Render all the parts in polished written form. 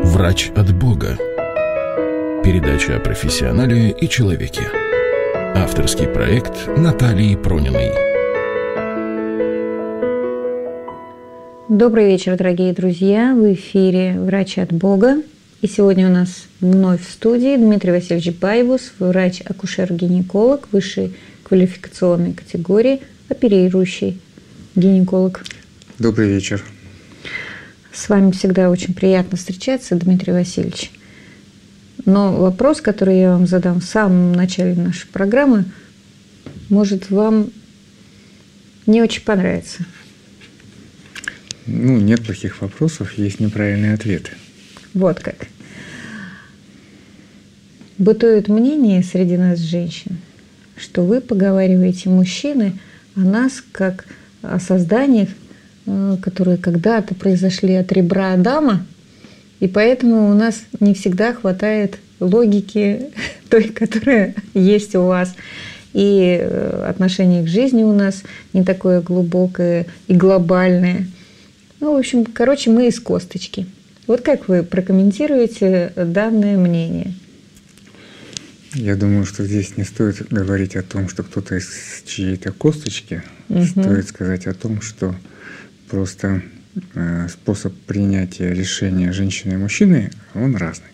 Врач от Бога. Передача о профессионале и человеке. Авторский проект Натальи Прониной. Добрый вечер, дорогие друзья. В эфире «Врач от Бога». И сегодня у нас вновь в студии Дмитрий Васильевич Байбус, врач-акушер-гинеколог высшей квалификационной категории, оперирующий гинеколог. Добрый вечер. С вами всегда очень приятно встречаться, Дмитрий Васильевич. Но вопрос, который я вам задам в самом начале нашей программы, может вам не очень понравиться. Нет плохих вопросов, есть неправильные ответы. Вот как. Бытует мнение среди нас, женщин, что вы поговариваете, мужчины, о нас как о созданиях, которые когда-то произошли от ребра Адама, и поэтому у нас не всегда хватает логики той, которая есть у вас. И отношение к жизни у нас не такое глубокое и глобальное. В общем, мы из косточки. Вот как вы прокомментируете данное мнение? Я думаю, что здесь не стоит говорить о том, что кто-то из чьей-то косточки. Стоит сказать о том, что просто способ принятия решения женщины и мужчины, он разный.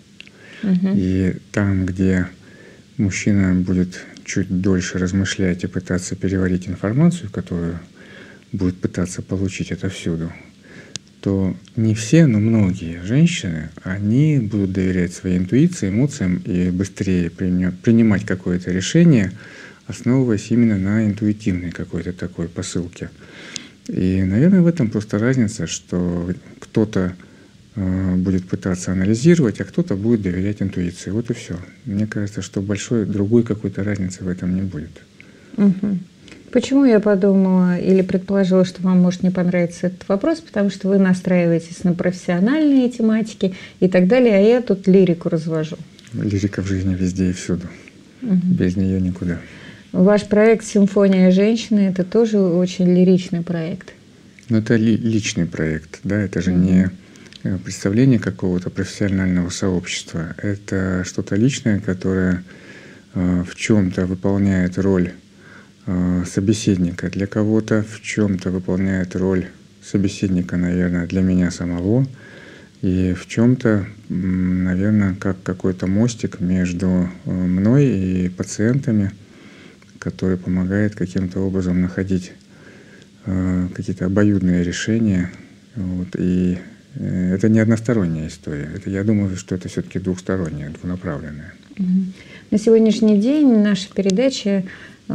И там, где мужчина будет чуть дольше размышлять и пытаться переварить информацию, которую будет пытаться получить отовсюду, то не все, но многие женщины, они будут доверять своей интуиции, эмоциям и быстрее принимать какое-то решение, основываясь именно на интуитивной какой-то такой посылке. И, наверное, в этом просто разница, что кто-то будет пытаться анализировать, а кто-то будет доверять интуиции. Вот и все. Мне кажется, что большой другой какой-то разницы в этом не будет. Почему я подумала или предположила, что вам может не понравиться этот вопрос? Потому что вы настраиваетесь на профессиональные тематики и так далее, а я тут лирику развожу. Лирика в жизни везде и всюду. Без нее никуда. Ваш проект «Симфония женщины» – это тоже очень лиричный проект. Это личный проект, да, это же не представление какого-то профессионального сообщества. Это что-то личное, которое в чем-то выполняет роль собеседника для кого-то, в чем-то выполняет роль собеседника, наверное, для меня самого, и в чем-то, наверное, как какой-то мостик между мной и пациентами, который помогает каким-то образом находить какие-то обоюдные решения. И это не односторонняя история. Я думаю, что это все-таки двухсторонняя, двунаправленная. На сегодняшний день наша передача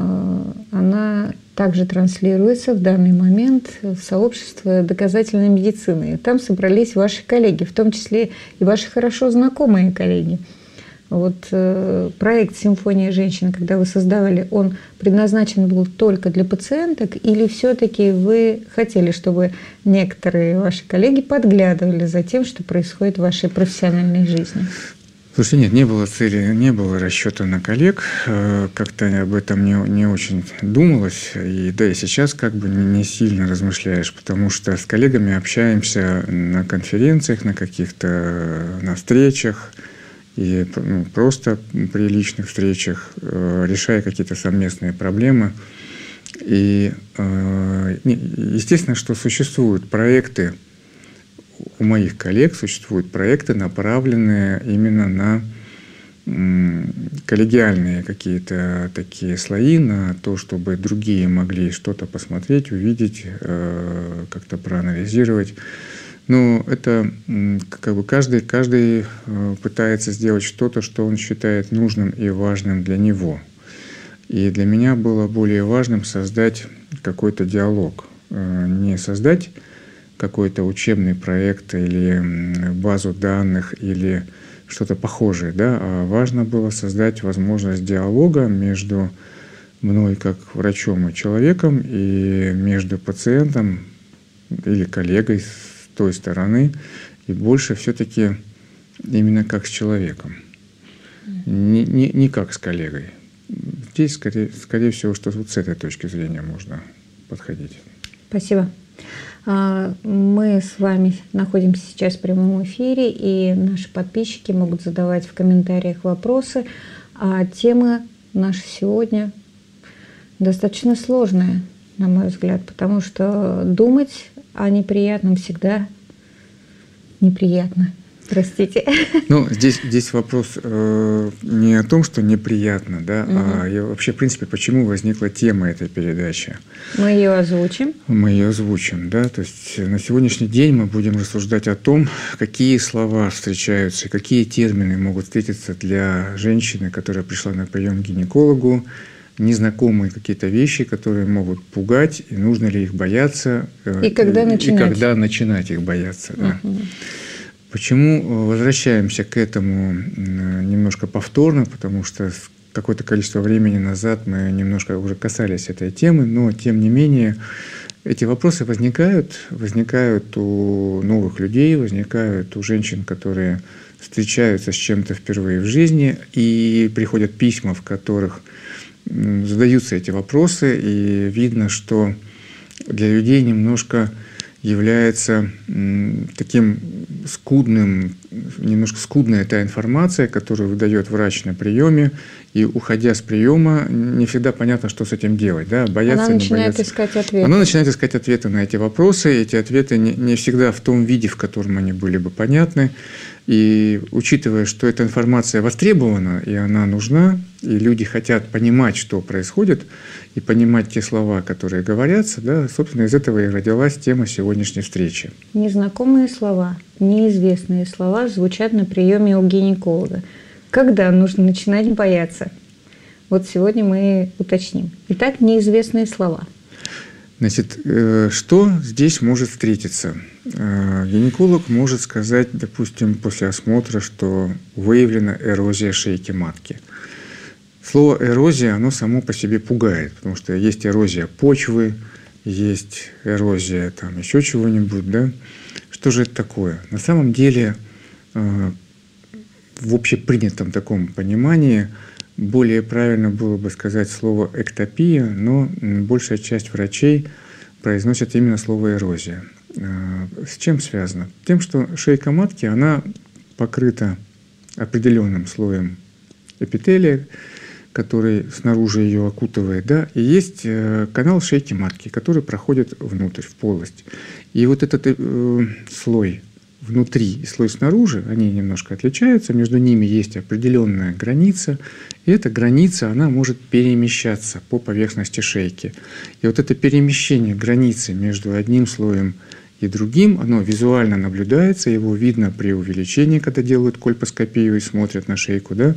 она также транслируется в данный момент в сообщество доказательной медицины. И там собрались ваши коллеги, в том числе и ваши хорошо знакомые коллеги. Проект «Симфония женщин», когда вы создавали, он предназначен был только для пациенток или все-таки вы хотели, чтобы некоторые ваши коллеги подглядывали за тем, что происходит в вашей профессиональной жизни? Слушайте, нет, не было цели, не было расчета на коллег, как-то об этом не очень думалось, и да, и сейчас не сильно размышляешь, потому что с коллегами общаемся на конференциях, на каких-то встречах, и просто при личных встречах, решая какие-то совместные проблемы. И естественно, что существуют проекты, у моих коллег существуют проекты, направленные именно на коллегиальные какие-то такие слои, на то, чтобы другие могли что-то посмотреть, увидеть, как-то проанализировать. Но это каждый пытается сделать что-то, что он считает нужным и важным для него. И для меня было более важным создать какой-то диалог, не создать какой-то учебный проект или базу данных или что-то похожее, да, а важно было создать возможность диалога между мной как врачом и человеком и между пациентом или коллегой с той стороны, и больше все-таки именно как с человеком, не как с коллегой. Здесь, скорее всего, что вот с этой точки зрения можно подходить. Спасибо. Мы с вами находимся сейчас в прямом эфире, и наши подписчики могут задавать в комментариях вопросы. А тема наша сегодня достаточно сложная, на мой взгляд, потому что думать о неприятном всегда неприятно. Простите. Ну, здесь вопрос не о том, что неприятно, да, а вообще, в принципе, почему возникла тема этой передачи. Мы ее озвучим. Мы ее озвучим, да. То есть на сегодняшний день мы будем рассуждать о том, какие слова встречаются, какие термины могут встретиться для женщины, которая пришла на прием к гинекологу, незнакомые какие-то вещи, которые могут пугать, и нужно ли их бояться. И когда начинать. И когда начинать их бояться, да. Почему возвращаемся к этому немножко повторно? Потому что какое-то количество времени назад мы немножко уже касались этой темы, но тем не менее эти вопросы возникают у новых людей, возникают у женщин, которые встречаются с чем-то впервые в жизни, и приходят письма, в которых задаются эти вопросы, и видно, что для людей немножко является таким немножко скудная та информация, которую выдает врач на приеме, и уходя с приема, не всегда понятно, что с этим делать. Да? Бояться, Она начинает искать ответы. Она начинает искать ответы на эти вопросы, и эти ответы не всегда в том виде, в котором они были бы понятны. И учитывая, что эта информация востребована, и она нужна, и люди хотят понимать, что происходит, и понимать те слова, которые говорятся, да, собственно, из этого и родилась тема сегодняшней встречи. Незнакомые слова, неизвестные слова звучат на приеме у гинеколога. Когда нужно начинать бояться? Вот сегодня мы уточним. Итак, неизвестные слова. Значит, что здесь может встретиться? Гинеколог может сказать, допустим, после осмотра, что выявлена эрозия шейки матки. Слово «эрозия», оно само по себе пугает, потому что есть эрозия почвы, есть эрозия там еще чего-нибудь, да? Что же это такое? На самом деле, в общепринятом таком понимании, более правильно было бы сказать слово «эктопия», но большая часть врачей произносит именно слово «эрозия». С чем связано? Тем, что шейка матки, она покрыта определенным слоем эпителия, который снаружи ее окутывает, да, и есть канал шейки матки, который проходит внутрь, в полость. И вот этот слой внутри и слой снаружи, они немножко отличаются, между ними есть определенная граница, и эта граница, она может перемещаться по поверхности шейки. И вот это перемещение границы между одним слоем и другим, оно визуально наблюдается, его видно при увеличении, когда делают кольпоскопию и смотрят на шейку, да.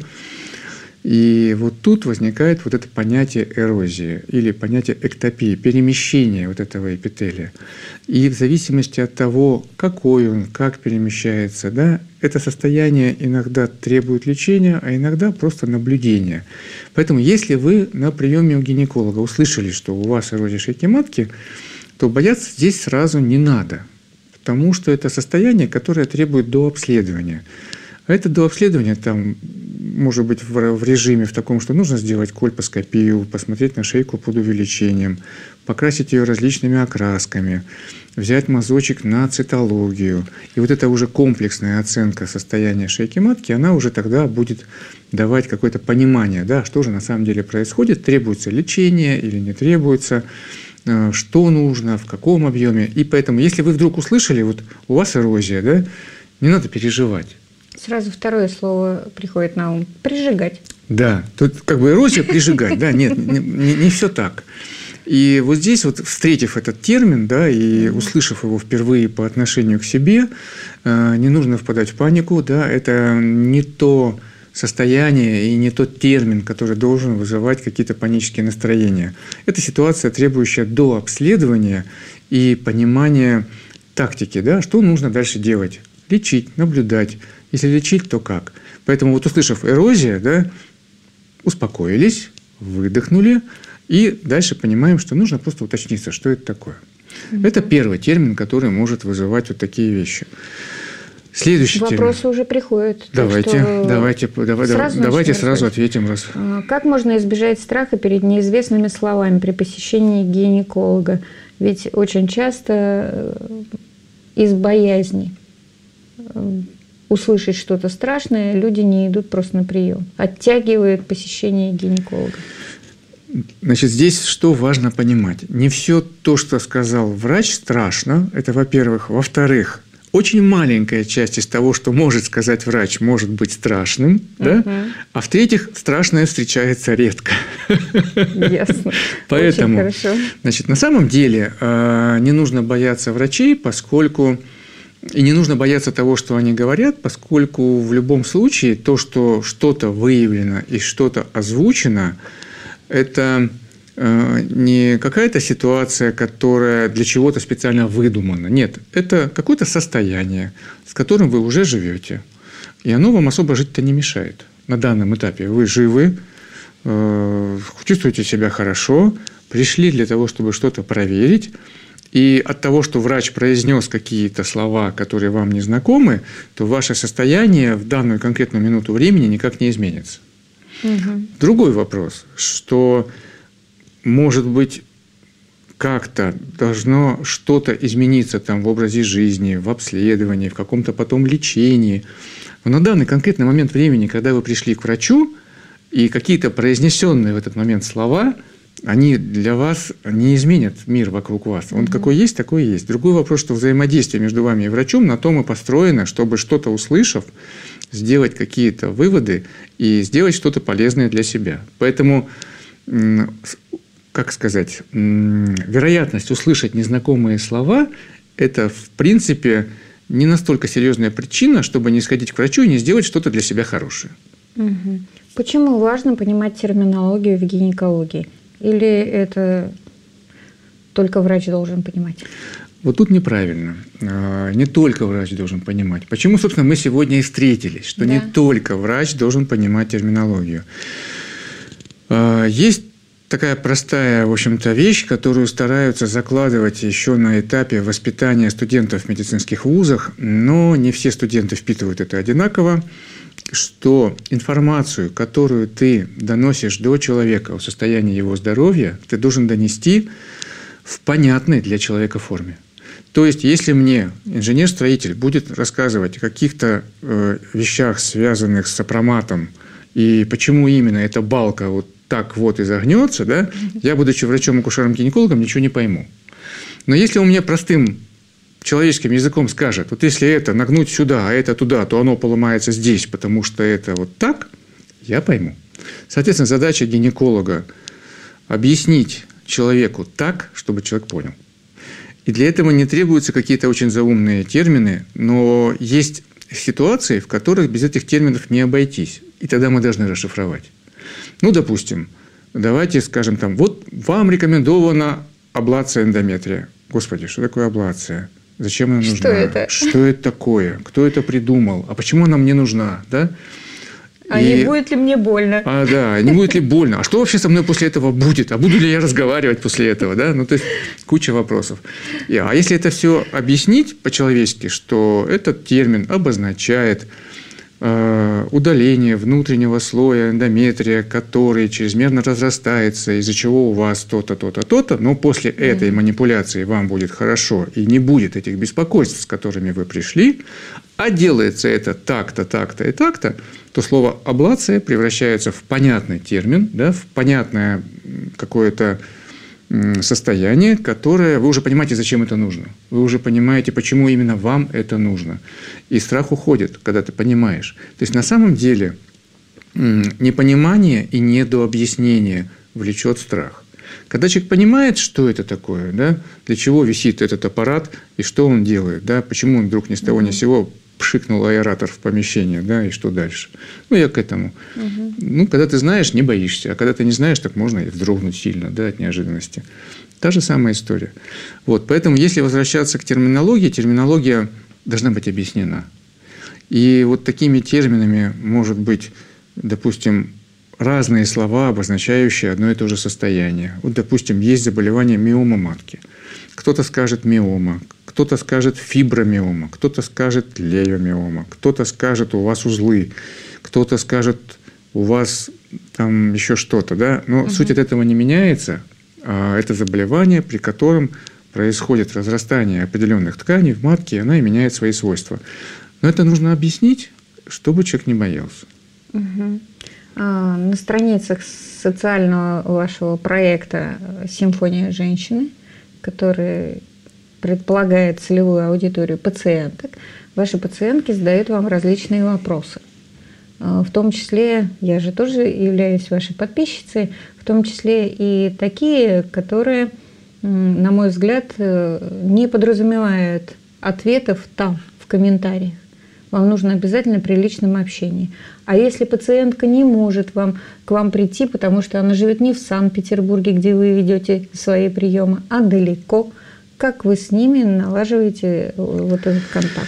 И вот тут возникает вот это понятие эрозии или понятие эктопии, перемещения вот этого эпителия. И в зависимости от того, какой он, как перемещается, да, это состояние иногда требует лечения, а иногда просто наблюдения. Поэтому если вы на приеме у гинеколога услышали, что у вас эрозия шейки матки, то бояться здесь сразу не надо, потому что это состояние, которое требует дообследования. А это дообследование там может быть в режиме в таком, что нужно сделать кольпоскопию, посмотреть на шейку под увеличением, покрасить ее различными окрасками, взять мазочек на цитологию. И вот эта уже комплексная оценка состояния шейки матки, она уже тогда будет давать какое-то понимание, да, что же на самом деле происходит, требуется лечение или не требуется, что нужно, в каком объеме. И поэтому, если вы вдруг услышали, вот у вас эрозия, да, не надо переживать. Сразу второе слово приходит на ум – прижигать. Да, тут как бы эрозия прижигать, да, нет, не все так. И вот здесь вот, встретив этот термин, да, и услышав его впервые по отношению к себе, не нужно впадать в панику, да, это не то состояние и не тот термин, который должен вызывать какие-то панические настроения. Это ситуация, требующая дообследования и понимания тактики, да, что нужно дальше делать. Лечить, наблюдать. Если лечить, то как? Поэтому вот услышав эрозия, да, успокоились, выдохнули, и дальше понимаем, что нужно просто уточниться, что это такое. Это первый термин, который может вызывать вот такие вещи. Следующий вопросы уже приходят. Давайте сразу ответим. Как можно избежать страха перед неизвестными словами при посещении гинеколога? Ведь очень часто из боязни услышать что-то страшное люди не идут просто на прием, оттягивают посещение гинеколога. Значит, здесь что важно понимать? Не все то, что сказал врач, страшно. Это, во-первых. Во-вторых, очень маленькая часть из того, что может сказать врач, может быть страшным. Да? А в-третьих, страшное встречается редко. Ясно. Поэтому, очень хорошо. Значит, на самом деле не нужно бояться врачей, поскольку... И не нужно бояться того, что они говорят, поскольку в любом случае то, что что-то выявлено и что-то озвучено, это не какая-то ситуация, которая для чего-то специально выдумана. Нет, это какое-то состояние, с которым вы уже живете. И оно вам особо жить-то не мешает. На данном этапе вы живы, чувствуете себя хорошо, пришли для того, чтобы что-то проверить. И от того, что врач произнес какие-то слова, которые вам не знакомы, то ваше состояние в данную конкретную минуту времени никак не изменится. Другой вопрос, что, может быть, как-то должно что-то измениться там в образе жизни, в обследовании, в каком-то потом лечении. Но на данный конкретный момент времени, когда вы пришли к врачу, и какие-то произнесенные в этот момент слова, они для вас не изменят мир вокруг вас. Он какой есть, такой и есть. Другой вопрос, что взаимодействие между вами и врачом на том и построено, чтобы, что-то услышав, сделать какие-то выводы и сделать что-то полезное для себя. Поэтому, как сказать, вероятность услышать незнакомые слова – это, в принципе, не настолько серьезная причина, чтобы не сходить к врачу и не сделать что-то для себя хорошее. Почему важно понимать терминологию в гинекологии? Или это только врач должен понимать? Вот тут неправильно. Не только врач должен понимать. Почему, собственно, мы сегодня и встретились, что не только врач должен понимать терминологию. Есть такая простая, в общем-то, вещь, которую стараются закладывать еще на этапе воспитания студентов в медицинских вузах, но не все студенты впитывают это одинаково, что информацию, которую ты доносишь до человека о состоянии его здоровья, ты должен донести в понятной для человека форме. То есть, если мне инженер-строитель будет рассказывать о каких-то вещах, связанных с сопроматом, и почему именно эта балка вот так вот изогнется, да, я, будучи врачом-акушером-гинекологом, ничего не пойму. Но если он мне простым человеческим языком скажет, вот если это нагнуть сюда, а это туда, то оно поломается здесь, потому что это вот так, я пойму. Соответственно, задача гинеколога – объяснить человеку так, чтобы человек понял. И для этого не требуются какие-то очень заумные термины, но есть ситуации, в которых без этих терминов не обойтись. И тогда мы должны расшифровать. Ну, допустим, давайте скажем там, вот вам рекомендована аблация эндометрия. Господи, что такое аблация? Зачем она нужна? Что это? Что это такое? Кто это придумал? А почему она мне нужна? Да? Не будет ли мне больно? Не будет ли больно? А что вообще со мной после этого будет? А буду ли я разговаривать после этого? Да? Ну, то есть, куча вопросов. А если это все объяснить по-человечески, что этот термин обозначает удаление внутреннего слоя эндометрия, который чрезмерно разрастается, из-за чего у вас то-то, то-то, то-то, но после этой манипуляции вам будет хорошо и не будет этих беспокойств, с которыми вы пришли, а делается это так-то, так-то и так-то, то слово «аблация» превращается в понятный термин, да, в понятное какое-то состояние, которое вы уже понимаете, зачем это нужно. Вы уже понимаете, почему именно вам это нужно. И страх уходит, когда ты понимаешь. То есть, на самом деле, непонимание и недообъяснение влечет страх. Когда человек понимает, что это такое, да, для чего висит этот аппарат и что он делает, да, почему он вдруг ни с того ни с сего пшикнул аэратор в помещение, да, и что дальше. Ну, я к этому. Ну, когда ты знаешь, не боишься. А когда ты не знаешь, так можно и вздрогнуть сильно, да, от неожиданности. Та же самая история. Вот, поэтому, если возвращаться к терминологии, терминология должна быть объяснена. И вот такими терминами может быть, допустим, разные слова, обозначающие одно и то же состояние. Вот, допустим, есть заболевание миома матки. Кто-то скажет миома, кто-то скажет фибромиома, кто-то скажет лейомиома, кто-то скажет у вас узлы, кто-то скажет у вас там еще что-то, да? Но суть от этого не меняется. Это заболевание, при котором происходит разрастание определенных тканей в матке, и она и меняет свои свойства. Но это нужно объяснить, чтобы человек не боялся. На страницах социального вашего проекта «Симфония женщины», который предполагает целевую аудиторию пациенток, ваши пациентки задают вам различные вопросы. В том числе, я же тоже являюсь вашей подписчицей, в том числе и такие, которые, на мой взгляд, не подразумевают ответов там, в комментариях. Вам нужно обязательно при личном общении. А если пациентка не может к вам прийти, потому что она живет не в Санкт-Петербурге, где вы ведете свои приемы, а далеко, как вы с ними налаживаете вот этот контакт?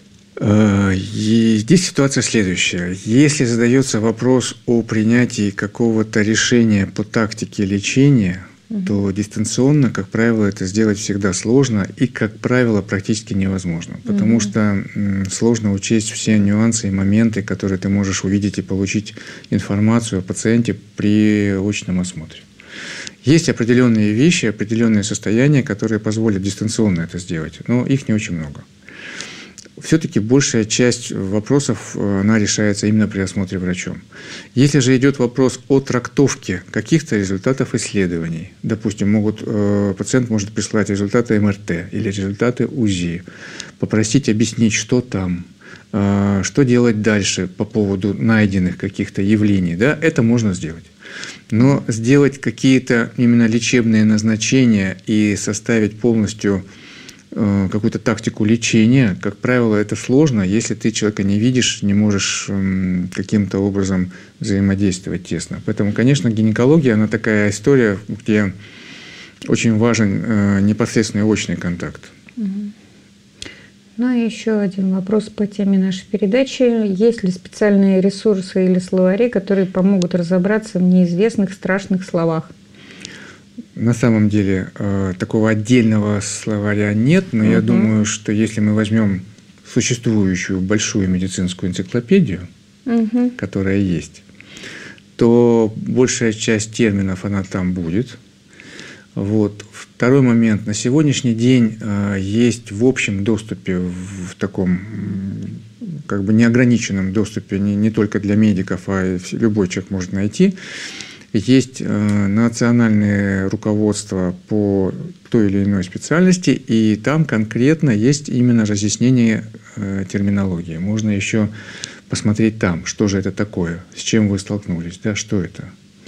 И здесь ситуация следующая. Если задается вопрос о принятии какого-то решения по тактике лечения, то дистанционно, как правило, это сделать всегда сложно и, как правило, практически невозможно. Потому что сложно учесть все нюансы и моменты, которые ты можешь увидеть и получить информацию о пациенте при очном осмотре. Есть определенные вещи, определенные состояния, которые позволят дистанционно это сделать, но их не очень много. Все-таки большая часть вопросов, она решается именно при осмотре врачом. Если же идет вопрос о трактовке каких-то результатов исследований, допустим, пациент может прислать результаты МРТ или результаты УЗИ, попросить объяснить, что там, что делать дальше по поводу найденных каких-то явлений, да, это можно сделать. Но сделать какие-то именно лечебные назначения и составить полностью какую-то тактику лечения, как правило, это сложно, если ты человека не видишь, не можешь каким-то образом взаимодействовать тесно. Поэтому, конечно, гинекология, она такая история, где очень важен непосредственный очный контакт. Ну и еще один вопрос по теме нашей передачи. Есть ли специальные ресурсы или словари, которые помогут разобраться в неизвестных страшных словах? На самом деле такого отдельного словаря нет, но я думаю, что если мы возьмем существующую большую медицинскую энциклопедию, которая есть, то большая часть терминов она там будет. Вот. Второй момент. На сегодняшний день есть в общем доступе, в таком как бы неограниченном доступе, не только для медиков, а любой человек может найти, есть национальное руководство по той или иной специальности, и там конкретно есть именно разъяснение терминологии. Можно еще посмотреть там, что же это такое, с чем вы столкнулись, да, что это.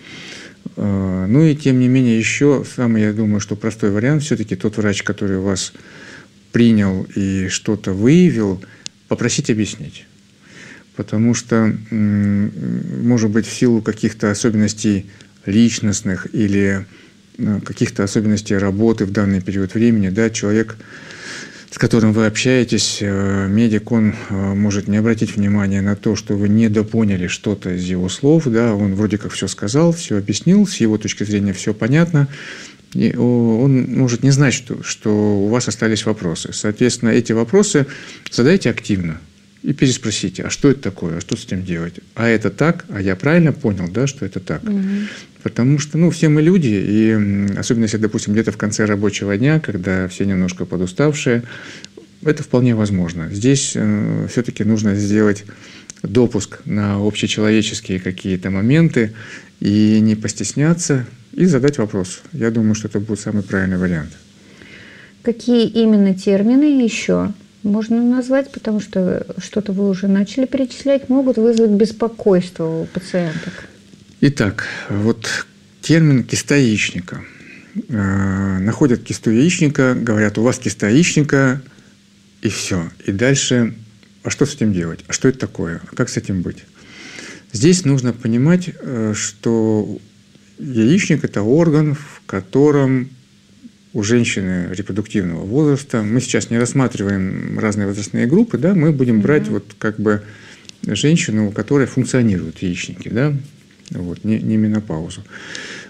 Ну и тем не менее еще самый, я думаю, что простой вариант, все-таки тот врач, который вас принял и что-то выявил, попросить объяснить. Потому что, может быть, в силу каких-то особенностей личностных или каких-то особенностей работы в данный период времени, да, человек, с которым вы общаетесь, медик, он может не обратить внимания на то, что вы недопоняли что-то из его слов, да, он вроде как все сказал, все объяснил, с его точки зрения все понятно, и он может не знать, что у вас остались вопросы. Соответственно, эти вопросы задайте активно. И переспросите, а что это такое, а что с этим делать? А это так? А я правильно понял, да, что это так? Потому что, все мы люди, и особенно если, допустим, где-то в конце рабочего дня, когда все немножко подуставшие, это вполне возможно. Здесь все-таки нужно сделать допуск на общечеловеческие какие-то моменты и не постесняться, и задать вопрос. Я думаю, что это будет самый правильный вариант. Какие именно термины еще можно назвать, потому что что-то вы уже начали перечислять, могут вызвать беспокойство у пациенток? Итак, вот термин киста яичника. Находят кисту яичника, говорят, у вас киста яичника, и все. И дальше, а что с этим делать? А что это такое? Как с этим быть? Здесь нужно понимать, что яичник – это орган, в котором у женщины репродуктивного возраста, мы сейчас не рассматриваем разные возрастные группы, да, мы будем брать вот как бы женщину, у которой функционируют яичники, да, вот, не менопаузу.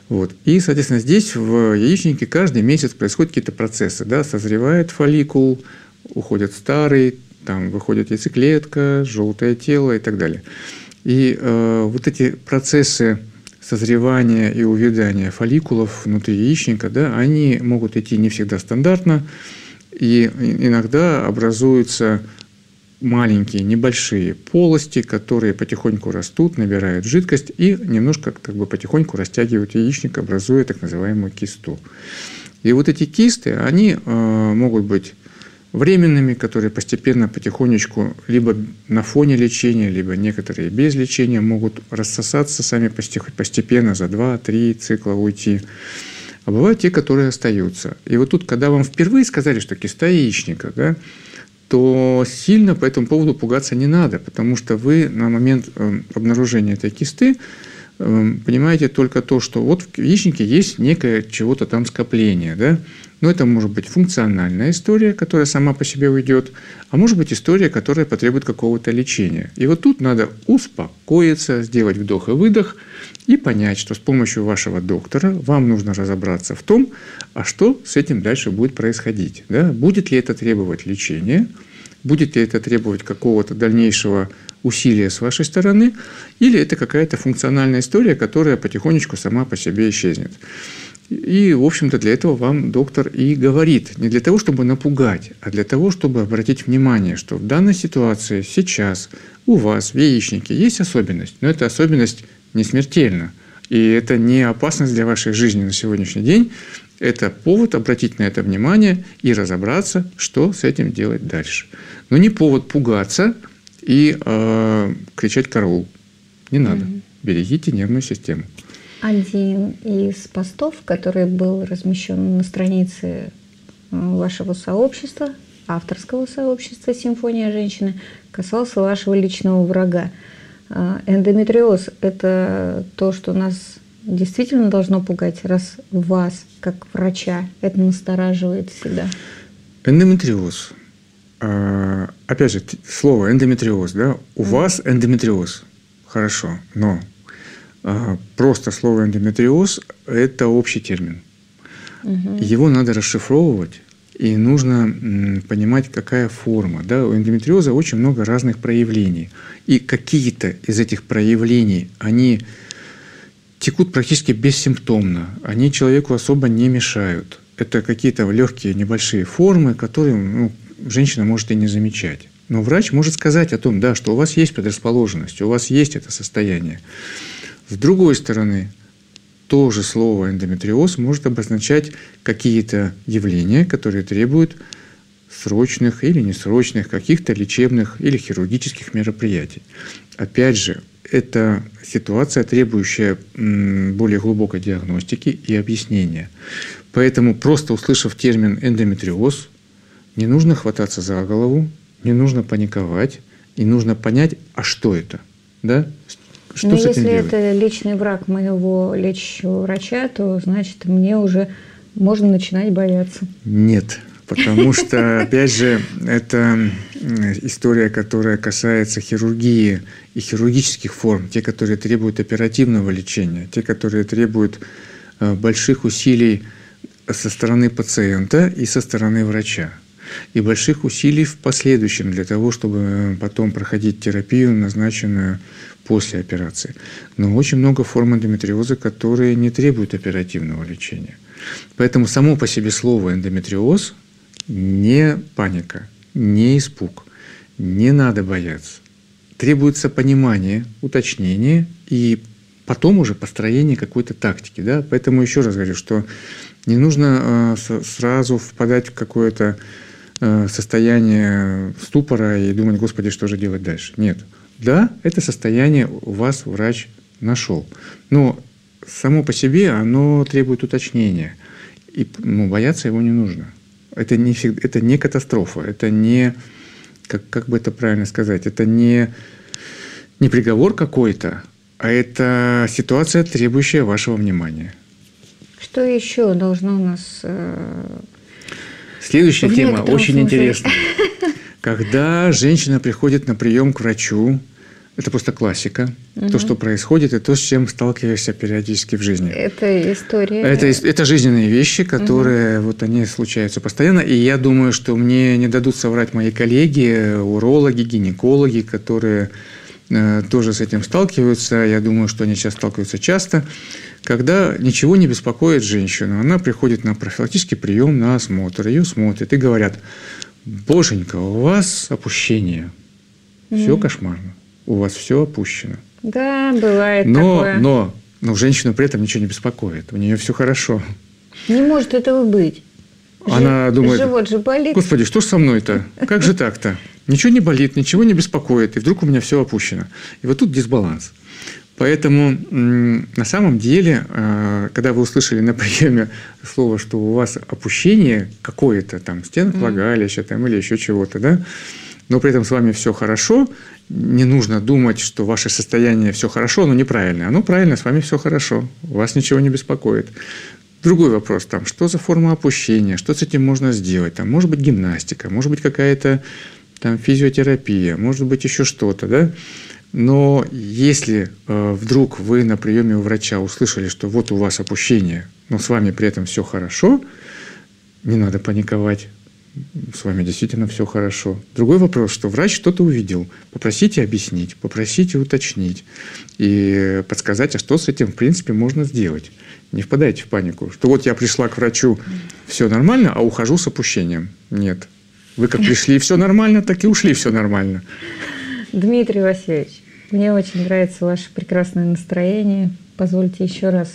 Вот. И, соответственно, здесь в яичнике каждый месяц происходят какие-то процессы. Да? Созревает фолликул, уходит старый, там выходит яйцеклетка, желтое тело и так далее. И вот эти процессы созревания и увядания фолликулов внутри яичника, да, они могут идти не всегда стандартно, и иногда образуются маленькие, небольшие полости, которые потихоньку растут, набирают жидкость и немножко как бы потихоньку растягивают яичник, образуя так называемую кисту. И вот эти кисты, они могут быть временными, которые постепенно, потихонечку, либо на фоне лечения, либо некоторые без лечения могут рассосаться сами постепенно, за 2-3 цикла уйти. А бывают те, которые остаются. И вот тут, когда вам впервые сказали, что киста яичника, да, то сильно по этому поводу пугаться не надо, потому что вы на момент обнаружения этой кисты понимаете только то, что вот в яичнике есть некое чего-то там скопление, да? Но это может быть функциональная история, которая сама по себе уйдет, а может быть история, которая потребует какого-то лечения. И вот тут надо успокоиться, сделать вдох и выдох и понять, что с помощью вашего доктора вам нужно разобраться в том, а что с этим дальше будет происходить. Да? Будет ли это требовать лечения, будет ли это требовать какого-то дальнейшего усилия с вашей стороны, или это какая-то функциональная история, которая потихонечку сама по себе исчезнет. И, в общем-то, для этого вам доктор и говорит. Не для того, чтобы напугать, а для того, чтобы обратить внимание, что в данной ситуации сейчас у вас в яичнике есть особенность, но эта особенность не смертельна. И это не опасность для вашей жизни на сегодняшний день. Это повод обратить на это внимание и разобраться, что с этим делать дальше. Но не повод пугаться и кричать «караул». Не надо. Берегите нервную систему. Один из постов, который был размещен на странице вашего сообщества, авторского сообщества «Симфония женщины», касался вашего личного врага. Эндометриоз – это то, что нас действительно должно пугать, раз вас, как врача, это настораживает всегда. Эндометриоз. Опять же, слово эндометриоз, да? У вас эндометриоз. Хорошо, но просто слово эндометриоз – это общий термин. Его надо расшифровывать, и нужно понимать, какая форма. Да? У эндометриоза очень много разных проявлений. И какие-то из этих проявлений, они текут практически бессимптомно, они человеку особо не мешают. Это какие-то легкие небольшие формы, которые женщина может и не замечать. Но врач может сказать о том, да, что у вас есть предрасположенность, у вас есть это состояние. С другой стороны, то же слово эндометриоз может обозначать какие-то явления, которые требуют срочных или несрочных, каких-то лечебных или хирургических мероприятий. Опять же, это ситуация, требующая более глубокой диагностики и объяснения. Поэтому, просто услышав термин эндометриоз, не нужно хвататься за голову, не нужно паниковать, и нужно понять, а что это, да? Что с этим делать? Если это личный враг моего лечащего врача, то значит мне уже можно начинать бояться. Нет, потому что, опять же, это история, которая касается хирургии и хирургических форм, те, которые требуют оперативного лечения, те, которые требуют больших усилий со стороны пациента и со стороны врача. И больших усилий в последующем для того, чтобы потом проходить терапию, назначенную после операции. Но очень много форм эндометриоза, которые не требуют оперативного лечения. Поэтому само по себе слово эндометриоз не паника, не испуг. Не надо бояться. Требуется понимание, уточнение и потом уже построение какой-то тактики. Да? Поэтому еще раз говорю, что не нужно сразу впадать в какое-то состояние ступора и думать, Господи, что же делать дальше. Нет. Да, это состояние у вас врач нашел. Но само по себе оно требует уточнения. И бояться его не нужно. Это не катастрофа. Это не, как бы это правильно сказать, это не приговор какой-то, а это ситуация, требующая вашего внимания. Что еще должно у нас... Следующая тема очень интересная. Когда женщина приходит на прием к врачу Это просто классика. То, что происходит, и то, с чем сталкиваешься периодически в жизни. Это история. Это жизненные вещи, которые вот они случаются постоянно. И я думаю, что мне не дадут соврать мои коллеги, урологи, гинекологи, которые тоже с этим сталкиваются. Я думаю, что они сейчас сталкиваются часто. Когда ничего не беспокоит женщину, она приходит на профилактический прием, на осмотр, ее смотрят и говорят: «Боженька, у вас опущение, все кошмарно, у вас все опущено». Да, бывает такое. Но женщину при этом ничего не беспокоит, у нее все хорошо. Не может этого быть. Она думает: живот же болит. Господи, что ж со мной-то? Как же так-то? Ничего не болит, ничего не беспокоит, и вдруг у меня все опущено. И вот тут дисбаланс. Поэтому на самом деле, когда вы услышали на приеме слово, что у вас опущение какое-то, там, стенок влагалища там, или еще чего-то, да, но при этом с вами все хорошо, не нужно думать, что ваше состояние все хорошо, оно неправильное. Оно правильно, с вами все хорошо, вас ничего не беспокоит. Другой вопрос, там, что за форма опущения, что с этим можно сделать, там, может быть гимнастика, может быть какая-то там физиотерапия, может быть еще что-то, да. Но если вдруг вы на приеме у врача услышали, что вот у вас опущение, но с вами при этом все хорошо, не надо паниковать, с вами действительно все хорошо. Другой вопрос, что врач что-то увидел, попросите объяснить, попросите уточнить и подсказать, а что с этим в принципе можно сделать. Не впадайте в панику, что вот я пришла к врачу, все нормально, а ухожу с опущением. Нет, вы как пришли, все нормально, так и ушли, все нормально. Дмитрий Васильевич, мне очень нравится ваше прекрасное настроение. Позвольте еще раз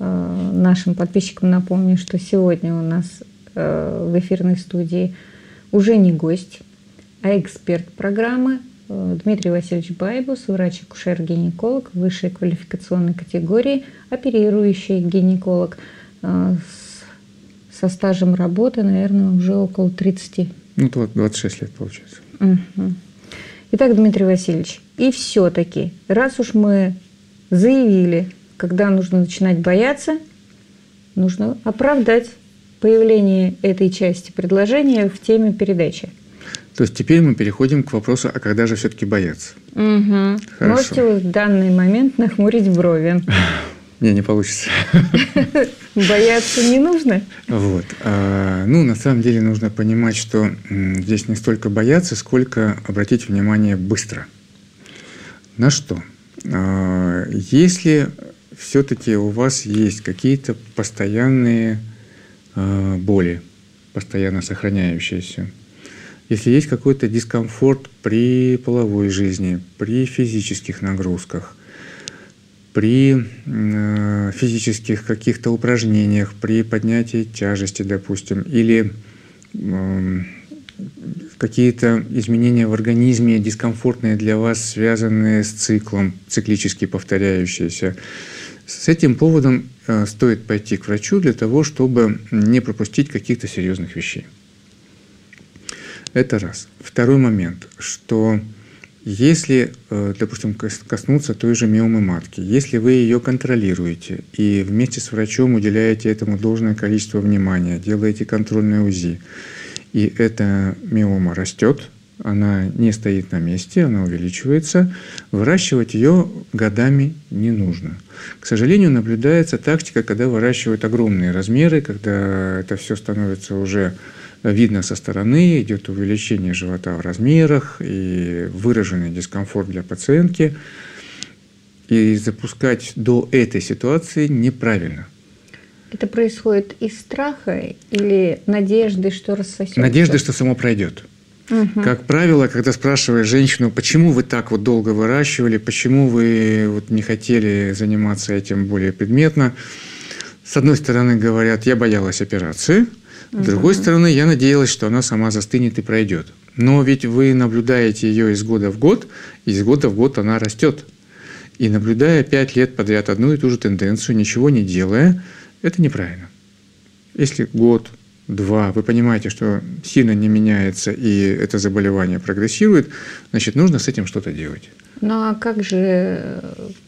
нашим подписчикам напомню, что сегодня у нас в эфирной студии уже не гость, а эксперт программы Дмитрий Васильевич Байбус, врач-акушер-гинеколог высшей квалификационной категории, оперирующий гинеколог со стажем работы, наверное, уже около 30. Ну, 26 лет получается. Угу. Итак, Дмитрий Васильевич, и все-таки, раз уж мы заявили, когда нужно начинать бояться, нужно оправдать появление этой части предложения в теме передачи. То есть теперь мы переходим к вопросу, а когда же все-таки бояться? Угу. Можете вы в данный момент нахмурить брови? Не получится. Бояться не нужно? Вот. Ну, на самом деле нужно понимать, что здесь не столько бояться, сколько обратить внимание быстро. На что? Если все-таки у вас есть какие-то постоянные боли, постоянно сохраняющиеся, если есть какой-то дискомфорт при половой жизни, при физических нагрузках, при физических каких-то упражнениях, при поднятии тяжести, допустим, или какие-то изменения в организме, дискомфортные для вас, связанные с циклом, циклически повторяющиеся, с этим поводом стоит пойти к врачу для того, чтобы не пропустить каких-то серьезных вещей. Это раз. Второй момент, что если, допустим, коснуться той же миомы матки, если вы ее контролируете и вместе с врачом уделяете этому должное количество внимания, делаете контрольное УЗИ, и эта миома растет, она не стоит на месте, она увеличивается, выращивать ее годами не нужно. К сожалению, наблюдается тактика, когда выращивают огромные размеры, когда это все становится уже видно со стороны, идет увеличение живота в размерах и выраженный дискомфорт для пациентки. И запускать до этой ситуации неправильно. Это происходит из страха или надежды, что рассосется? Надежды, что само пройдет. Угу. Как правило, когда спрашиваешь женщину, почему вы так вот долго выращивали, почему вы вот не хотели заниматься этим более предметно, с одной стороны говорят, я боялась операции, с другой стороны, я надеялась, что она сама застынет и пройдет. Но ведь вы наблюдаете ее из года в год, и из года в год она растет. И наблюдая 5 лет подряд одну и ту же тенденцию, ничего не делая, это неправильно. Если год, 2, вы понимаете, что сильно не меняется и это заболевание прогрессирует, значит, нужно с этим что-то делать. Ну а как же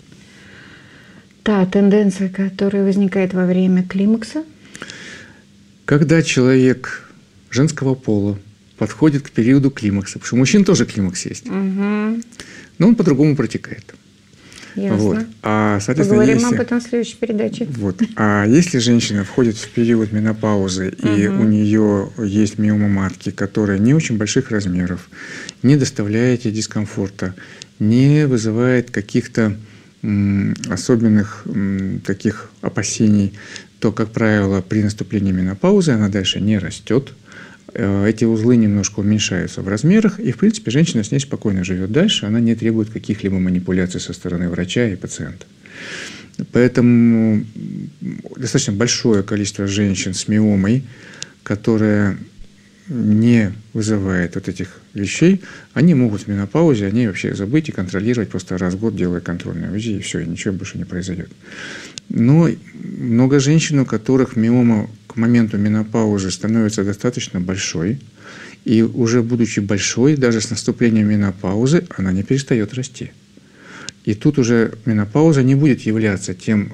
та тенденция, которая возникает во время климакса? Когда человек женского пола подходит к периоду климакса, потому что у мужчин тоже климакс есть, но он по-другому протекает. Ясно. Вот. Поговорим об этом в следующей передаче. Вот. А если женщина входит в период менопаузы, и у нее есть миома матки, которая не очень больших размеров, не доставляет ей дискомфорта, не вызывает каких-то особенных таких опасений, то, как правило, при наступлении менопаузы она дальше не растет. Эти узлы немножко уменьшаются в размерах, и, в принципе, женщина с ней спокойно живет дальше, она не требует каких-либо манипуляций со стороны врача и пациента. Поэтому достаточно большое количество женщин с миомой, которая не вызывает вот этих вещей, они могут в менопаузе, они вообще забыть и контролировать просто раз в год, делая контрольное УЗИ, и все, и ничего больше не произойдет. Но много женщин, у которых миома к моменту менопаузы становится достаточно большой, и уже будучи большой, даже с наступлением менопаузы, она не перестает расти. И тут уже менопауза не будет являться тем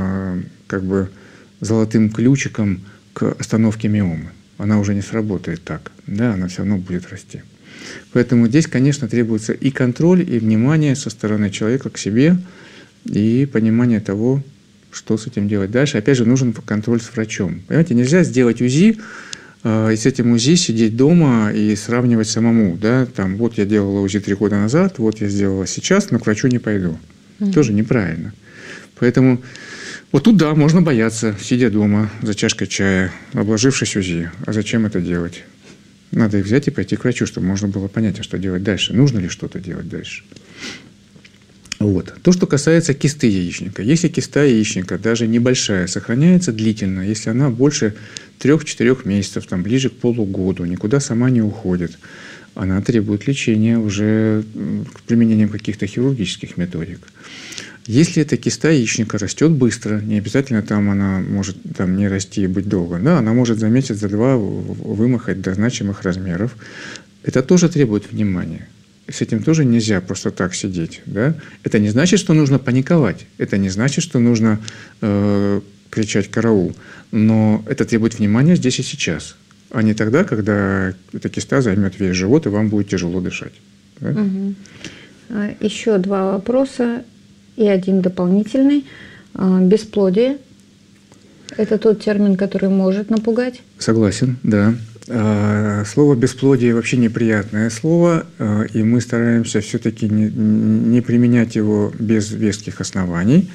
золотым ключиком к остановке миомы. Она уже не сработает так, да, она все равно будет расти. Поэтому здесь, конечно, требуется и контроль, и внимание со стороны человека к себе, и понимание того, что с этим делать дальше. Опять же, нужен контроль с врачом. Понимаете, нельзя сделать УЗИ, и с этим УЗИ сидеть дома и сравнивать самому. Да? Там, вот я делала УЗИ 3 года назад, вот я сделала сейчас, но к врачу не пойду. Тоже неправильно. Поэтому вот тут, да, можно бояться, сидя дома за чашкой чая, обложившись УЗИ. А зачем это делать? Надо их взять и пойти к врачу, чтобы можно было понять, а что делать дальше. Нужно ли что-то делать дальше? Вот. То, что касается кисты яичника. Если киста яичника, даже небольшая, сохраняется длительно, если она больше 3-4 месяцев, там, ближе к полугоду, никуда сама не уходит, она требует лечения уже применением каких-то хирургических методик. Если эта киста яичника растет быстро, не обязательно там она может там не расти и быть долго, да, она может за месяц, за 2 вымахать до значимых размеров, это тоже требует внимания. С этим тоже нельзя просто так сидеть. Да? Это не значит, что нужно паниковать. Это не значит, что нужно кричать «караул». Но это требует внимания здесь и сейчас. А не тогда, когда эта киста займет весь живот, и вам будет тяжело дышать. Да? Еще 2 вопроса и один дополнительный. Бесплодие – это тот термин, который может напугать? Согласен, да. Слово «бесплодие» вообще неприятное слово, и мы стараемся все-таки не применять его без веских оснований.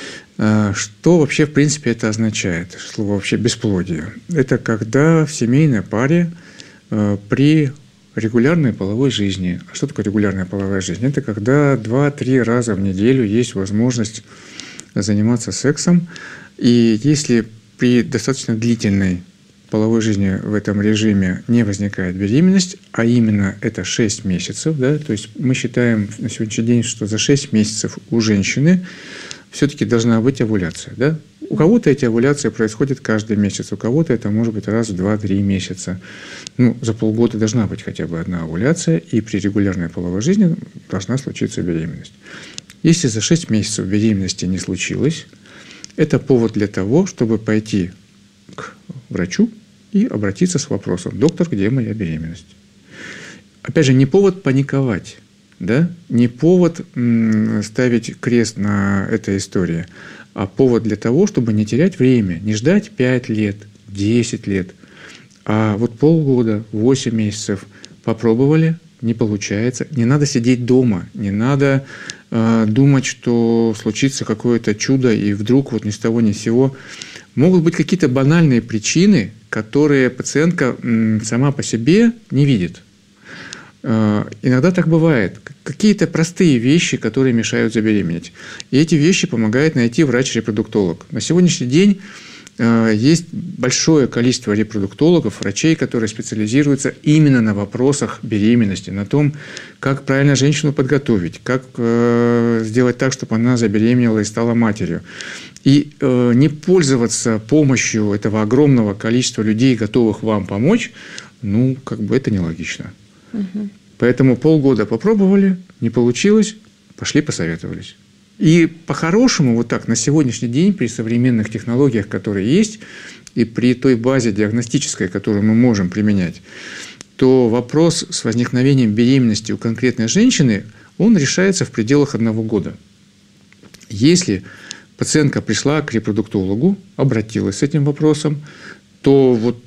Что вообще, в принципе, это означает? Слово вообще «бесплодие». Это когда в семейной паре при регулярной половой жизни. А что такое регулярная половая жизнь? Это когда 2-3 раза в неделю есть возможность заниматься сексом, и если при достаточно длительной половой жизни в этом режиме не возникает беременность, а именно это 6 месяцев, да, то есть мы считаем на сегодняшний день, что за 6 месяцев у женщины все-таки должна быть овуляция. Да? У кого-то эти овуляции происходят каждый месяц, у кого-то это может быть раз в 2-3 месяца. Ну, за полгода должна быть хотя бы одна овуляция, и при регулярной половой жизни должна случиться беременность. Если за 6 месяцев беременности не случилось, это повод для того, чтобы пойти к врачу и обратиться с вопросом: «Доктор, где моя беременность?» Опять же, не повод паниковать, да? Не повод ставить крест на этой истории, а повод для того, чтобы не терять время, не ждать 5 лет, 10 лет, а вот полгода, 8 месяцев попробовали, не получается. Не надо сидеть дома, не надо думать, что случится какое-то чудо, и вдруг вот ни с того ни с сего. Могут быть какие-то банальные причины, которые пациентка сама по себе не видит. Иногда так бывает. Какие-то простые вещи, которые мешают забеременеть. И эти вещи помогает найти врач-репродуктолог. На сегодняшний день есть большое количество репродуктологов, врачей, которые специализируются именно на вопросах беременности, на том, как правильно женщину подготовить, как сделать так, чтобы она забеременела и стала матерью. И не пользоваться помощью этого огромного количества людей, готовых вам помочь, ну, как бы это нелогично. Поэтому полгода попробовали, не получилось, пошли посоветовались. И по-хорошему, вот так, на сегодняшний день, при современных технологиях, которые есть, и при той базе диагностической, которую мы можем применять, то вопрос с возникновением беременности у конкретной женщины, он решается в пределах 1 года. Если пациентка пришла к репродуктологу, обратилась с этим вопросом, то вот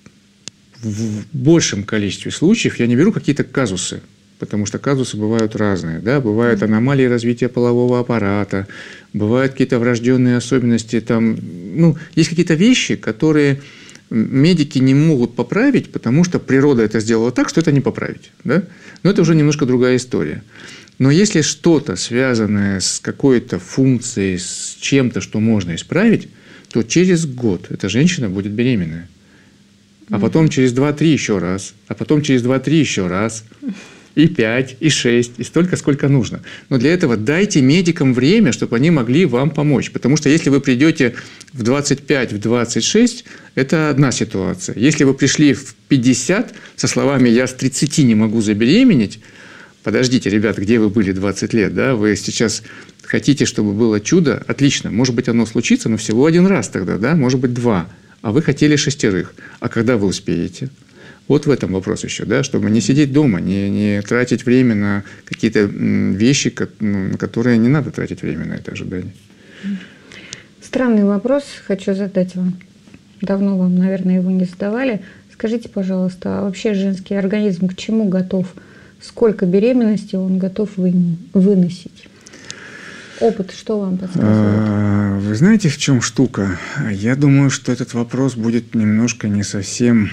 в большем количестве случаев, я не беру какие-то казусы, потому что казусы бывают разные. Да? Бывают аномалии развития полового аппарата, бывают какие-то врожденные особенности. Там, есть какие-то вещи, которые медики не могут поправить, потому что природа это сделала так, что это не поправить. Да? Но это уже немножко другая история. Но если что-то связанное с какой-то функцией, с чем-то, что можно исправить, то через год эта женщина будет беременная. А потом через 2-3 еще раз, а потом через 2-3 еще раз, и 5, и 6, и столько, сколько нужно. Но для этого дайте медикам время, чтобы они могли вам помочь. Потому что если вы придете в 25, в 26, это одна ситуация. Если вы пришли в 50 со словами «я с 30 не могу забеременеть», подождите, ребят, где вы были 20 лет? Да? Вы сейчас хотите, чтобы было чудо? Отлично. Может быть, оно случится, но всего 1 раз тогда, да? Может быть, 2. А вы хотели 6. А когда вы успеете? Вот в этом вопрос еще, да? Чтобы не сидеть дома, не тратить время на какие-то вещи, на которые не надо тратить время на это ожидание. Странный вопрос хочу задать вам. Давно вам, наверное, его не задавали. Скажите, пожалуйста, а вообще женский организм к чему готов? Сколько беременностей он готов выносить? Опыт что вам подсказывает? Вы знаете, в чем штука? Я думаю, что этот вопрос будет немножко не совсем,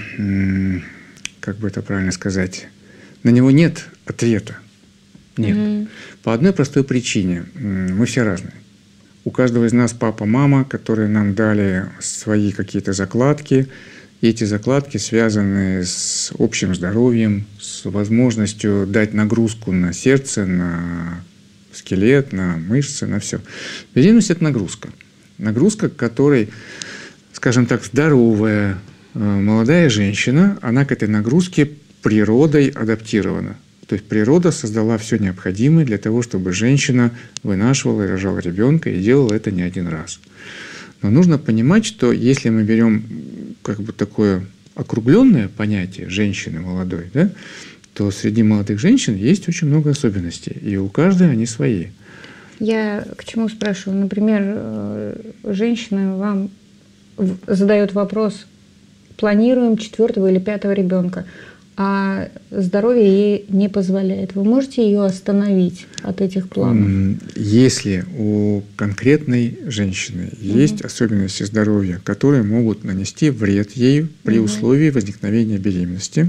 как бы это правильно сказать, на него нет ответа. Нет. По одной простой причине. Мы все разные. У каждого из нас папа, мама, которые нам дали свои какие-то закладки. И эти закладки связаны с общим здоровьем, с возможностью дать нагрузку на сердце, на скелет, на мышцы, на все. Беременность – это нагрузка. Нагрузка, к которой, скажем так, здоровая молодая женщина, она к этой нагрузке природой адаптирована. То есть природа создала все необходимое для того, чтобы женщина вынашивала и рожала ребенка, и делала это не 1 раз. Но нужно понимать, что если мы берем как бы такое округленное понятие женщины молодой, да, то среди молодых женщин есть очень много особенностей, и у каждой они свои. Я к чему спрашиваю? Например, женщина вам задает вопрос: планируем 4 или 5 ребенка, а здоровье ей не позволяет. Вы можете ее остановить от этих планов? Если у конкретной женщины есть особенности здоровья, которые могут нанести вред ей при условии возникновения беременности,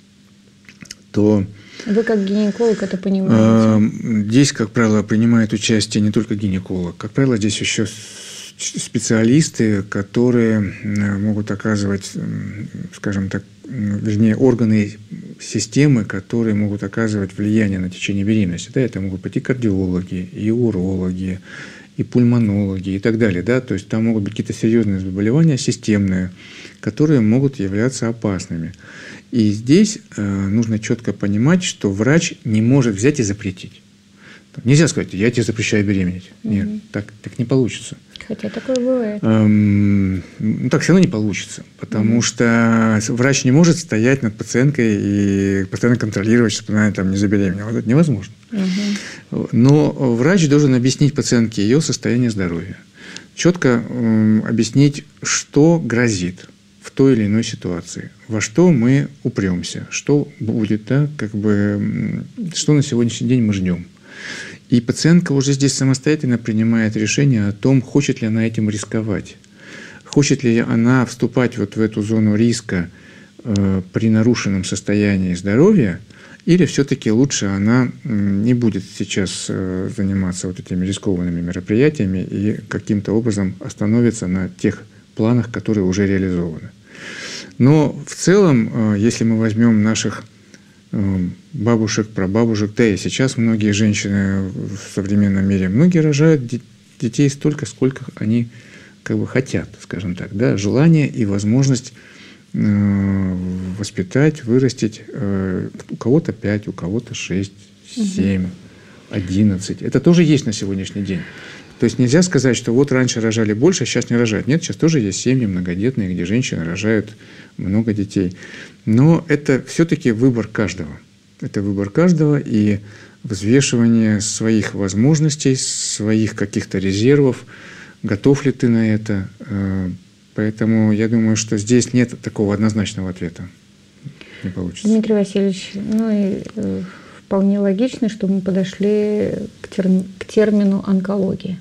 то… Вы как гинеколог это понимаете? Здесь, как правило, принимает участие не только гинеколог. Как правило, здесь еще специалисты, которые могут оказывать, скажем так, вернее, органы системы, которые могут оказывать влияние на течение беременности. Да, это могут быть и кардиологи, и урологи, и пульмонологи, и так далее. Да? То есть там могут быть какие-то серьезные заболевания системные, которые могут являться опасными. И здесь нужно четко понимать, что врач не может взять и запретить. Нельзя сказать: я тебе запрещаю беременеть. Нет, так не получится. Хотя такое бывает. Так все равно не получится, потому что врач не может стоять над пациенткой и постоянно контролировать, чтобы она там не забеременела. Это невозможно. Но врач должен объяснить пациентке ее состояние здоровья. Четко объяснить, что грозит в той или иной ситуации, во что мы упремся, что будет, да, как бы, что на сегодняшний день мы ждем. И пациентка уже здесь самостоятельно принимает решение о том, хочет ли она этим рисковать, хочет ли она вступать вот в эту зону риска при нарушенном состоянии здоровья, или все-таки лучше она не будет сейчас заниматься вот этими рискованными мероприятиями и каким-то образом остановится на тех планах, которые уже реализованы. Но в целом, если мы возьмем наших бабушек, прабабушек, да и сейчас многие женщины в современном мире, многие рожают детей столько, сколько они как бы хотят, скажем так, да, желание и возможность воспитать, вырастить. У кого-то 5, у кого-то 6, 7, 11. Это тоже есть на сегодняшний день. То есть нельзя сказать, что вот раньше рожали больше, а сейчас не рожают. Нет, сейчас тоже есть семьи многодетные, где женщины рожают много детей. Но это все-таки выбор каждого. Это выбор каждого, и взвешивание своих возможностей, своих каких-то резервов, готов ли ты на это. Поэтому я думаю, что здесь нет такого однозначного ответа. Не получится. Дмитрий Васильевич, вполне логично, что мы подошли к термину онкология.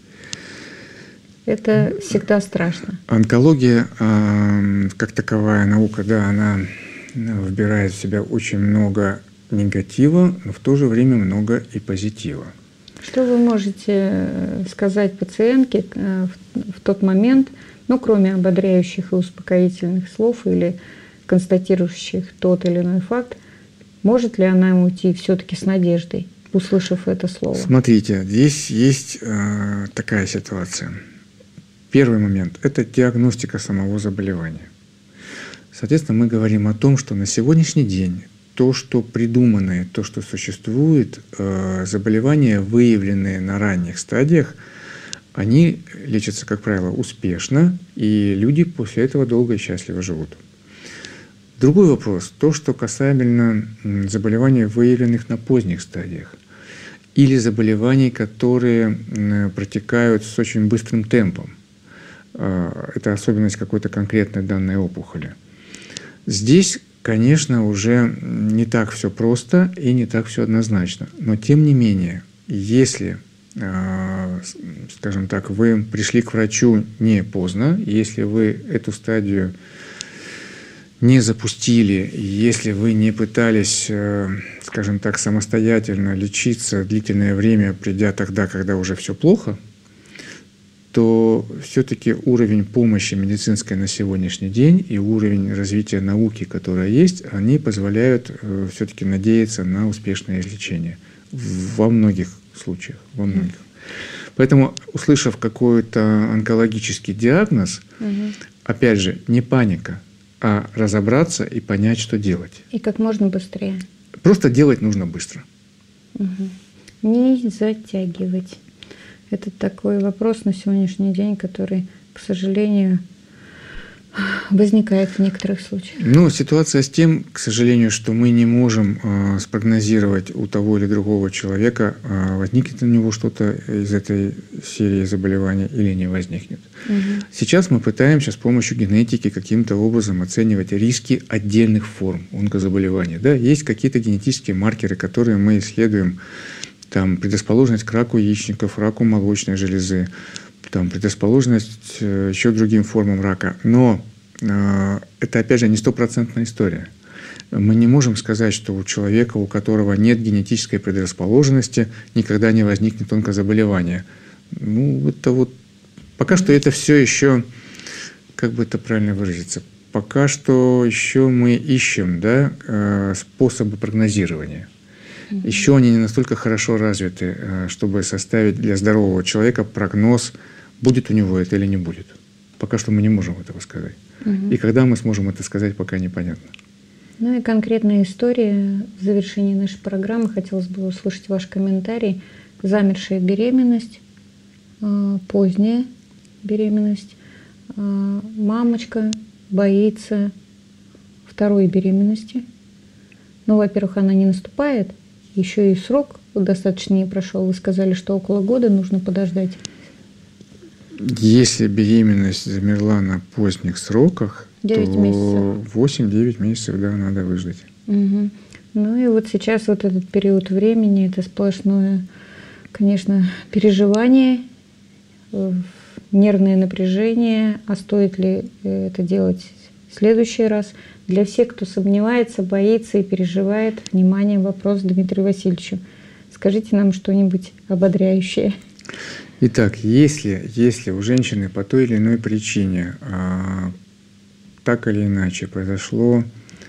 Это всегда страшно. Онкология, как таковая наука, да, она вбирает в себя очень много негатива, но в то же время много и позитива. Что вы можете сказать пациентке в тот момент, кроме ободряющих и успокоительных слов или констатирующих тот или иной факт, может ли она уйти все-таки с надеждой, услышав это слово? Смотрите, здесь есть такая ситуация. Первый момент – это диагностика самого заболевания. Соответственно, мы говорим о том, что на сегодняшний день то, что придумано, то, что существует, заболевания, выявленные на ранних стадиях, они лечатся, как правило, успешно, и люди после этого долго и счастливо живут. Другой вопрос – то, что касаемо заболеваний, выявленных на поздних стадиях, или заболеваний, которые протекают с очень быстрым темпом. Это особенность какой-то конкретной данной опухоли. Здесь, конечно, уже не так все просто и не так все однозначно. Но тем не менее, если, скажем так, вы пришли к врачу не поздно, если вы эту стадию не запустили, если вы не пытались, скажем так, самостоятельно лечиться длительное время, придя тогда, когда уже все плохо, то все-таки уровень помощи медицинской на сегодняшний день и уровень развития науки, которая есть, они позволяют все-таки надеяться на успешное излечение во многих случаях. Во многих. Поэтому, услышав какой-то онкологический диагноз, опять же, не паника, а разобраться и понять, что делать. И как можно быстрее. Просто делать нужно быстро. Не затягивать. Это такой вопрос на сегодняшний день, который, к сожалению, возникает в некоторых случаях. Ситуация с тем, к сожалению, что мы не можем спрогнозировать у того или другого человека, возникнет у него что-то из этой серии заболеваний или не возникнет. Сейчас мы пытаемся с помощью генетики каким-то образом оценивать риски отдельных форм онкозаболеваний. Да? Есть какие-то генетические маркеры, которые мы исследуем. Там предрасположенность к раку яичников, раку молочной железы, там предрасположенность еще другим формам рака. Но это, опять же, не стопроцентная история. Мы не можем сказать, что у человека, у которого нет генетической предрасположенности, никогда не возникнет онкозаболевание. Пока что это все еще, как бы это правильно выразиться, пока что еще мы ищем, способы прогнозирования. Еще они не настолько хорошо развиты, чтобы составить для здорового человека прогноз, будет у него это или не будет. Пока что мы не можем этого сказать. И когда мы сможем это сказать, пока непонятно. И конкретная история в завершении нашей программы. Хотелось бы услышать ваш комментарий. Замершая беременность, поздняя беременность. Мамочка боится второй беременности. Во-первых, она не наступает. Еще и срок достаточно не прошел. Вы сказали, что около года нужно подождать. Если беременность замерла на поздних сроках, 9 то месяцев. 8-9 месяцев, надо выждать. И сейчас этот период времени, это сплошное, конечно, переживание, нервное напряжение. А стоит ли это делать в следующий раз? Для всех, кто сомневается, боится и переживает, внимание, вопрос Дмитрию Васильевичу. Скажите нам что-нибудь ободряющее. Итак, если у женщины по той или иной причине так или иначе произошло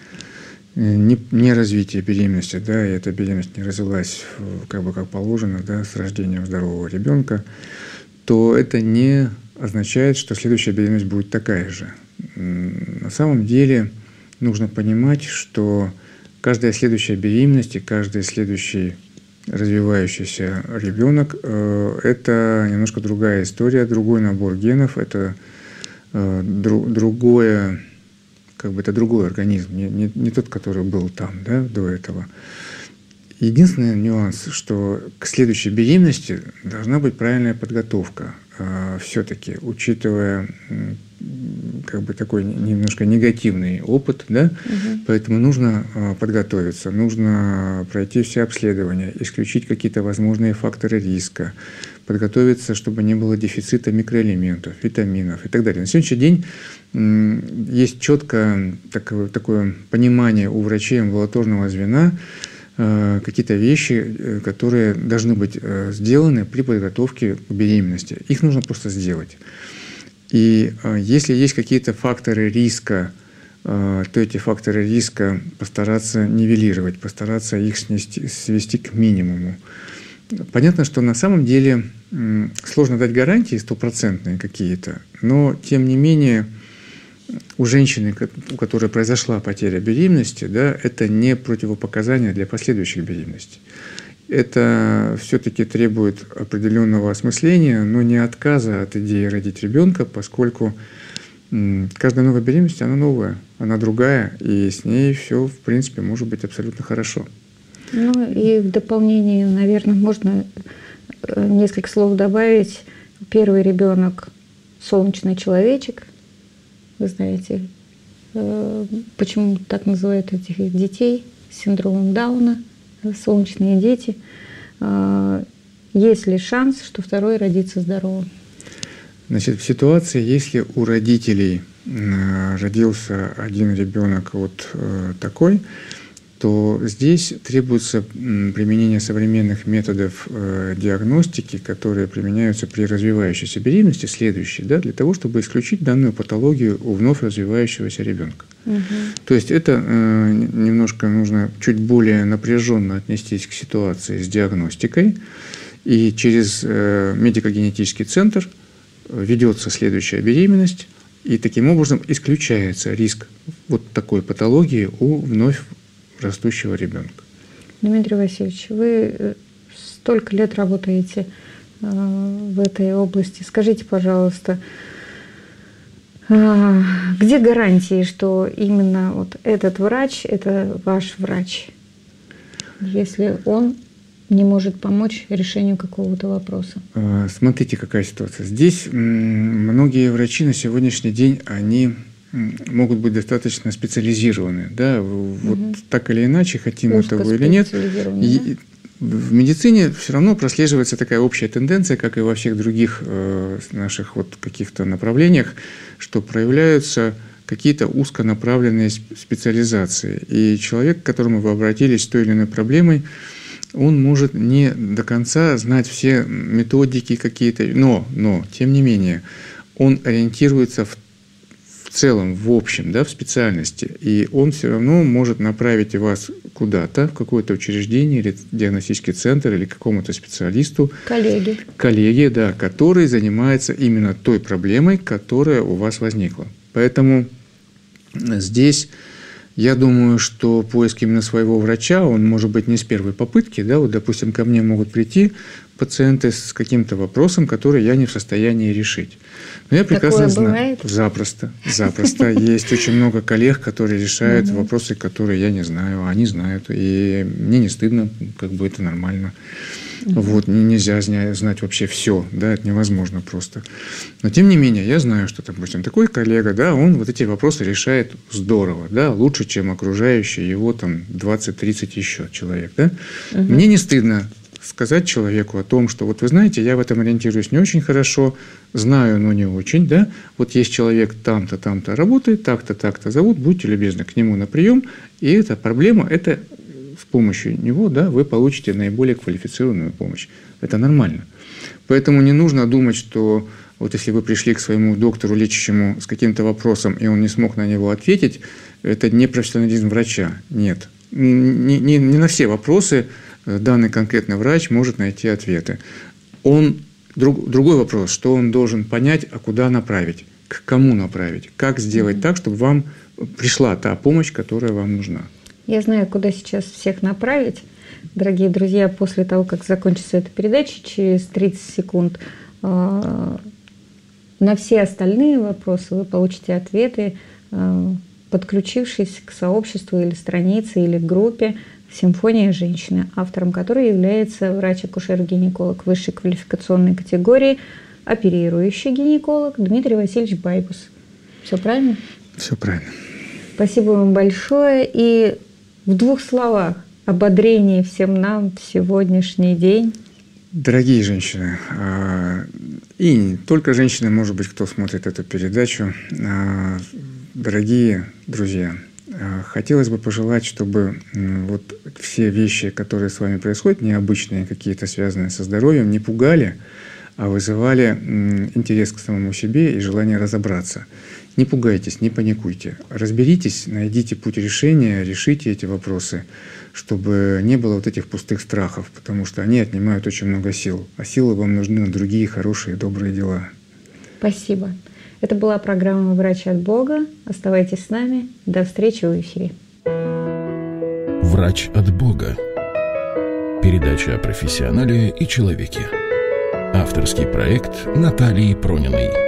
не развитие беременности, и эта беременность не развилась как положено, с рождением здорового ребенка, то это не означает, что следующая беременность будет такая же. На самом деле нужно понимать, что каждая следующая беременность и каждый следующий развивающийся ребенок – это немножко другая история, другой набор генов, это другой организм, не тот, который был там, до этого. Единственный нюанс, что к следующей беременности должна быть правильная подготовка. Все-таки, учитывая как бы такой немножко негативный опыт, да, поэтому нужно подготовиться, нужно пройти все обследования, исключить какие-то возможные факторы риска, подготовиться, чтобы не было дефицита микроэлементов, витаминов и так далее. На сегодняшний день есть четкое такое понимание у врачей амбулаторного звена, какие-то вещи, которые должны быть сделаны при подготовке к беременности. Их нужно просто сделать. И если есть какие-то факторы риска, то эти факторы риска постараться нивелировать, постараться их свести к минимуму. Понятно, что на самом деле сложно дать гарантии стопроцентные какие-то, но тем не менее у женщины, у которой произошла потеря беременности, да, это не противопоказание для последующих беременностей. Это все-таки требует определенного осмысления, но не отказа от идеи родить ребенка, поскольку каждая новая беременность, она новая, она другая, и с ней все, в принципе, может быть абсолютно хорошо. Ну и в дополнение, наверное, можно несколько слов добавить. Первый ребенок – солнечный человечек. Вы знаете, почему так называют этих детей с синдромом Дауна, солнечные дети. Есть ли шанс, что второй родится здоровым? Значит, в ситуации, если у родителей родился один ребенок вот такой, то здесь требуется применение современных методов диагностики, которые применяются при развивающейся беременности, следующие, да, для того, чтобы исключить данную патологию у вновь развивающегося ребенка. То есть это немножко нужно чуть более напряженно отнестись к ситуации с диагностикой, и через медико-генетический центр ведется следующая беременность, и таким образом исключается риск вот такой патологии у вновь растущего ребенка. Дмитрий Васильевич, вы столько лет работаете в этой области. Скажите, пожалуйста, где гарантии, что именно вот этот врач – это ваш врач, если он не может помочь решению какого-то вопроса? Смотрите, какая ситуация. Здесь многие врачи на сегодняшний день, они могут быть достаточно специализированы, да, вот так или иначе, хотим мы того или нет. И в медицине все равно прослеживается такая общая тенденция, как и во всех других наших вот каких-то направлениях, что проявляются какие-то узконаправленные специализации. И человек, к которому вы обратились с той или иной проблемой, он может не до конца знать все методики какие-то, но тем не менее, он ориентируется в целом, в общем, да, в специальности, и он все равно может направить вас куда-то, в какое-то учреждение или диагностический центр, или к какому-то специалисту. Коллеги, да, который занимается именно той проблемой, которая у вас возникла. Поэтому здесь я думаю, что поиск именно своего врача, он может быть не с первой попытки, да, вот, допустим, ко мне могут прийти пациенты с каким-то вопросом, который я не в состоянии решить. Но я прекрасно знаю. Запросто. Есть очень много коллег, которые решают вопросы, которые я не знаю, они знают. И мне не стыдно, как бы это нормально. Вот, нельзя знать вообще все, да, это невозможно просто. Но тем не менее, я знаю, что, допустим, такой коллега, да, он вот эти вопросы решает здорово, да, лучше, чем окружающие его там 20-30 еще человек, да. Мне не стыдно сказать человеку о том, что вот вы знаете, я в этом ориентируюсь не очень хорошо, знаю, но не очень, да, вот есть человек там-то, там-то работает, так-то, так-то зовут, будьте любезны к нему на прием, и эта проблема, это с помощью него, да, вы получите наиболее квалифицированную помощь. Это нормально. Поэтому не нужно думать, что вот если вы пришли к своему доктору лечащему с каким-то вопросом, и он не смог на него ответить, это не профессионализм врача. Нет. Не на все вопросы данный конкретный врач может найти ответы. Другой вопрос, что он должен понять, а куда направить, к кому направить, как сделать так, чтобы вам пришла та помощь, которая вам нужна. Я знаю, куда сейчас всех направить. Дорогие друзья, после того, как закончится эта передача, через 30 секунд, на все остальные вопросы вы получите ответы, подключившись к сообществу или странице, или к группе «Симфония женщины», автором которой является врач-акушер-гинеколог высшей квалификационной категории, оперирующий гинеколог Дмитрий Васильевич Байбус. Все правильно? Все правильно. Спасибо вам большое. И в 2 словах ободрение всем нам в сегодняшний день. Дорогие женщины, и не только женщины, может быть, кто смотрит эту передачу, дорогие друзья, хотелось бы пожелать, чтобы вот все вещи, которые с вами происходят, необычные, какие-то связанные со здоровьем, не пугали, а вызывали интерес к самому себе и желание разобраться. Не пугайтесь, не паникуйте. Разберитесь, найдите путь решения, решите эти вопросы, чтобы не было вот этих пустых страхов, потому что они отнимают очень много сил. А силы вам нужны на другие хорошие, добрые дела. Спасибо. Это была программа «Врач от Бога». Оставайтесь с нами. До встречи в эфире. «Врач от Бога». Передача о профессионале и человеке. Авторский проект Натальи Прониной.